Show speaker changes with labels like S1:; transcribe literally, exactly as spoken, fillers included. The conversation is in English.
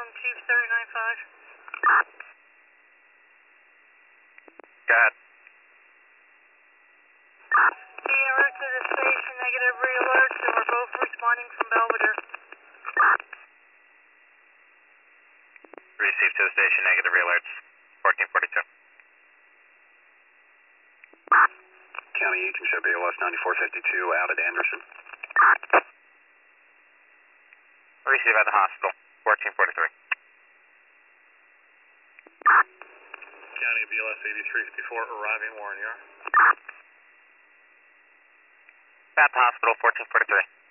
S1: from Chief thirty-nine five.
S2: Go ahead.
S1: Be en route to the station, negative re-alerts, and we're both responding from Belvedere.
S2: Receive to the station, negative re-alerts, fourteen forty-two.
S3: County eight, can show B L S ninety-four fifty-two out at Anderson.
S2: Receive at the hospital, fourteen forty-three.
S3: County B L S eighty-three fifty-four arriving, Warren, you are?
S2: At the hospital, fourteen forty-three.